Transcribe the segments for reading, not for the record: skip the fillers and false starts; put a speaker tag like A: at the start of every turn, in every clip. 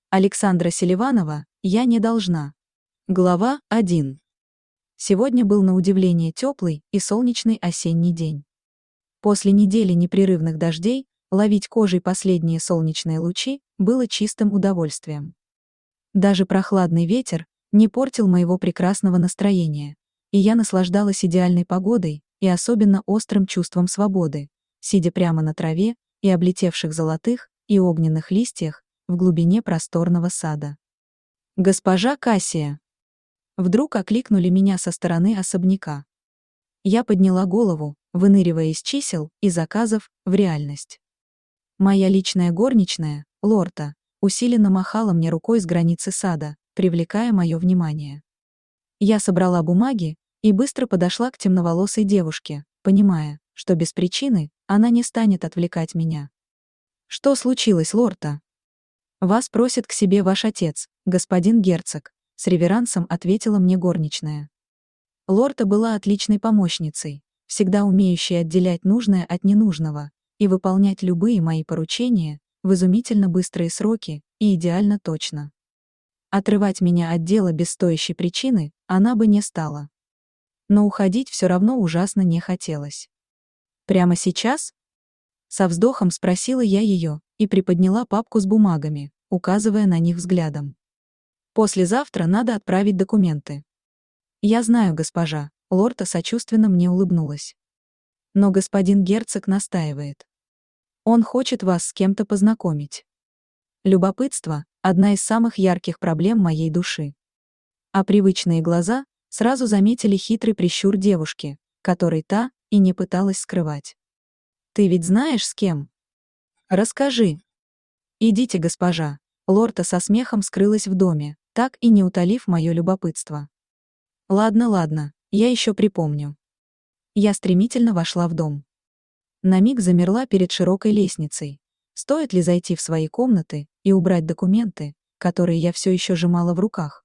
A: Александра Селиванова «Я не должна». Глава 1. Сегодня был на удивление теплый и солнечный осенний день. После недели непрерывных дождей ловить кожей последние солнечные лучи было чистым удовольствием. Даже прохладный ветер не портил моего прекрасного настроения, и я наслаждалась идеальной погодой и особенно острым чувством свободы, сидя прямо на траве и облетевших золотых и огненных листьях в глубине просторного сада. «Госпожа Кассия!» Вдруг окликнули меня со стороны особняка. Я подняла голову, выныривая из чисел и заказов в реальность. Моя личная горничная, Лорта, усиленно махала мне рукой с границы сада, привлекая мое внимание. Я собрала бумаги и быстро подошла к темноволосой девушке, понимая, что без причины она не станет отвлекать меня. «Что случилось, Лорта?» «Вас просит к себе ваш отец, господин герцог», — с реверансом ответила мне горничная. Лорта была отличной помощницей, всегда умеющей отделять нужное от ненужного и выполнять любые мои поручения в изумительно быстрые сроки и идеально точно. Отрывать меня от дела без стоящей причины она бы не стала. Но уходить все равно ужасно не хотелось. «Прямо сейчас?» Со вздохом спросила я ее и приподняла папку с бумагами, указывая на них взглядом. «Послезавтра надо отправить документы». «Я знаю, госпожа», — Лорта сочувственно мне улыбнулась. «Но господин герцог настаивает. Он хочет вас с кем-то познакомить. Любопытство — одна из самых ярких проблем моей души». А привычные глаза сразу заметили хитрый прищур девушки, который та и не пыталась скрывать. «Ты ведь знаешь, с кем? Расскажи». «Идите, госпожа». Лорта со смехом скрылась в доме, так и не утолив мое любопытство. «Ладно, я еще припомню». Я стремительно вошла в дом. На миг замерла перед широкой лестницей. Стоит ли зайти в свои комнаты и убрать документы, которые я все еще сжимала в руках?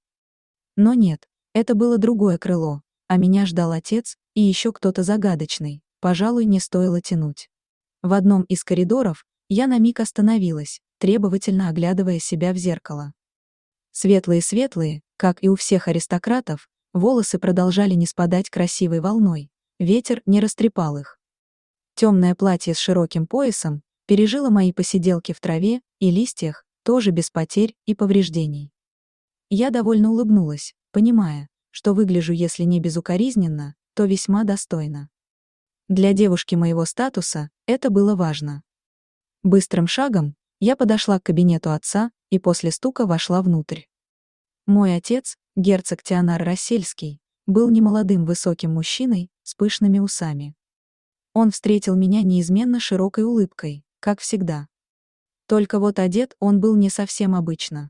A: Но нет, это было другое крыло, а меня ждал отец и еще кто-то загадочный, пожалуй, не стоило тянуть. В одном из коридоров я на миг остановилась, требовательно оглядывая себя в зеркало. Светлые-светлые, как и у всех аристократов, волосы продолжали не спадать красивой волной, ветер не растрепал их. Темное платье с широким поясом пережило мои посиделки в траве и листьях, тоже без потерь и повреждений. Я довольно улыбнулась, понимая, что выгляжу, если не безукоризненно, то весьма достойно. Для девушки моего статуса это было важно. Быстрым шагом я подошла к кабинету отца и после стука вошла внутрь. Мой отец, герцог Теонар Рассельский, был немолодым высоким мужчиной с пышными усами. Он встретил меня неизменно широкой улыбкой, как всегда. Только вот одет он был не совсем обычно.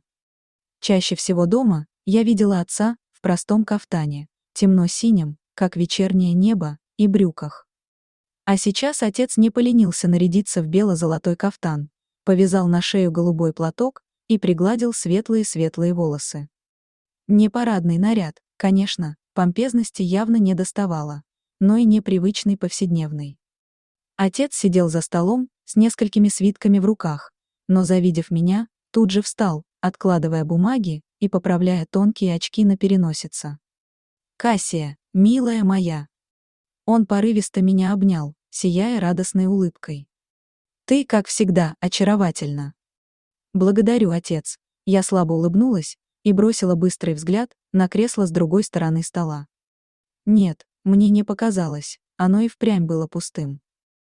A: Чаще всего дома я видела отца в простом кафтане, темно-синем, как вечернее небо, и брюках. А сейчас отец не поленился нарядиться в бело-золотой кафтан, повязал на шею голубой платок и пригладил светлые-светлые волосы. Не парадный наряд, конечно, помпезности явно не доставало, но и непривычный повседневный. Отец сидел за столом с несколькими свитками в руках, но, завидев меня, тут же встал, откладывая бумаги и поправляя тонкие очки на переносице. «Кассия, милая моя!» Он порывисто меня обнял, сияя радостной улыбкой. «Ты, как всегда, очаровательна». «Благодарю, отец». Я слабо улыбнулась и бросила быстрый взгляд на кресло с другой стороны стола. Нет, мне не показалось, оно и впрямь было пустым.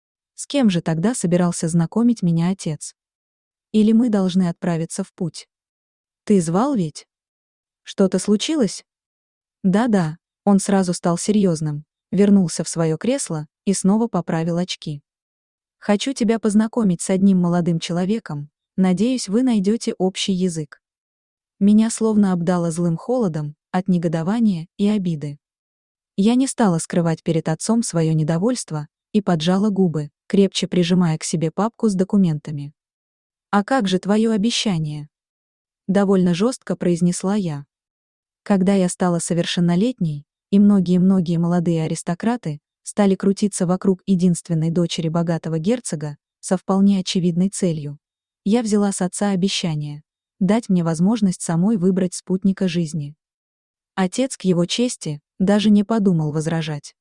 A: С кем же тогда собирался знакомить меня отец? Или мы должны отправиться в путь? Ты звал ведь? Что-то случилось? Да, он сразу стал серьезным, вернулся в свое кресло и снова поправил очки. Хочу тебя познакомить с одним молодым человеком, надеюсь, вы найдете общий язык. Меня словно обдало злым холодом от негодования и обиды. Я не стала скрывать перед отцом свое недовольство и поджала губы, крепче прижимая к себе папку с документами. «А как же твое обещание?» Довольно жестко произнесла я. Когда я стала совершеннолетней, и многие-многие молодые аристократы стали крутиться вокруг единственной дочери богатого герцога со вполне очевидной целью, я взяла с отца обещание дать мне возможность самой выбрать спутника жизни. Отец, к его чести, даже не подумал возражать.